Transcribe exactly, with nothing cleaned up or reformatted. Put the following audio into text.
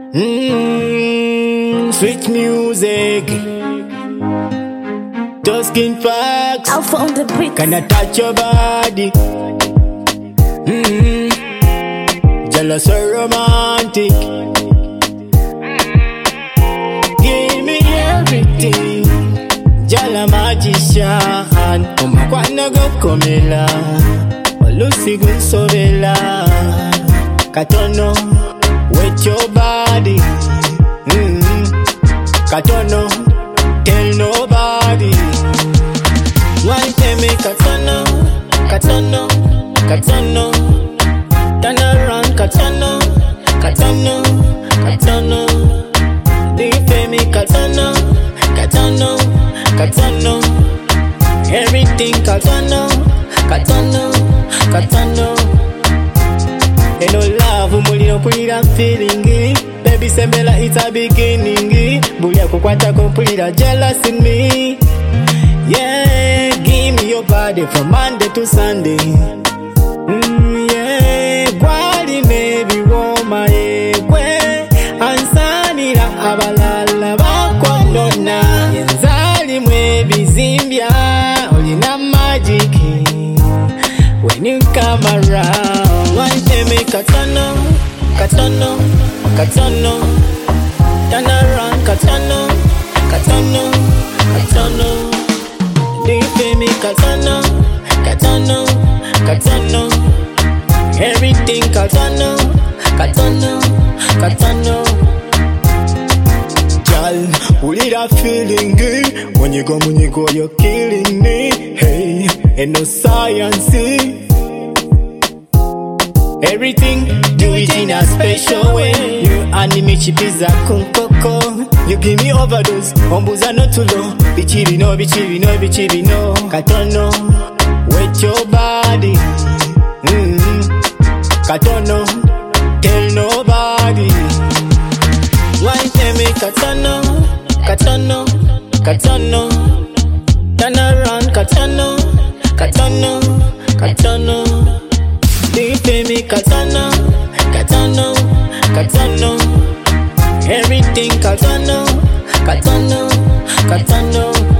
Mmm, sweet music. Tuskin facts. I found the brick. Can I touch your body? Mmm, jealous or romantic. Give me everything. Jala magician. Kuma kwana go komela. Olusi gun sobela. Katono. With your body, mm-hmm. Katono, tell nobody. One time me katono, katono, katono. Turn around, katono, katono, katono. Leave me katono, katono, katono. Everything katono, katono, katono. And no love, muliro pulira feeling. Baby sembela it's a beginning. Bulia kukwata complete jealous in me. Yeah, give me your body from Monday to Sunday. Mm, yeah, gwali maybe woma ekwe. Ansanira abalala bakondona. Yenzali mwebi zimbia. Olina magic when you come around. One day me katono, katono, katono. Turn around, katono, katono, katono. Leave me katono, katono, katono. Everything katono, katono, katono. Girl, will it a feeling good? When you go, when you go, you're killing me. Hey, ain't no science. Everything, do it in a special way. You animate pizza kunkoko. You give me overdose, ombuza no too low. Bichiri no, bichiri no, bichiri no. Katono, with your body. Mm-hmm. Katono, tell nobody. One time me katono, katono, katono. Turn around, katono, katono, katono. Leave me katono, katono, katono. Everything katono, katono, katono.